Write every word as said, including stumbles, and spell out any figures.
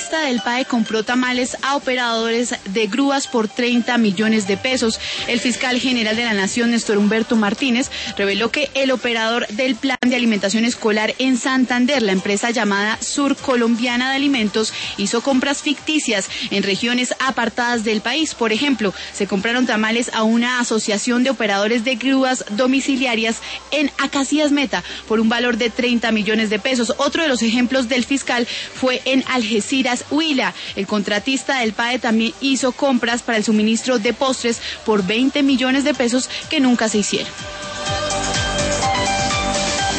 contratista del P A E compró tamales a operadores de grúas por treinta millones de pesos. El fiscal general de la Nación, Néstor Humberto Martínez, reveló que el operador del plan de alimentación escolar en Santander, la empresa llamada Sur Colombiana de Alimentos, hizo compras ficticias en regiones apartadas del país. Por ejemplo, se compraron tamales a una asociación de operadores de grúas domiciliarias en Acacías Meta por un valor de treinta millones de pesos. Otro de los ejemplos del fiscal fue en Algeciras, Huila. El contratista del P A E también hizo compras para el suministro de postres por veinte millones de pesos que nunca se hicieron.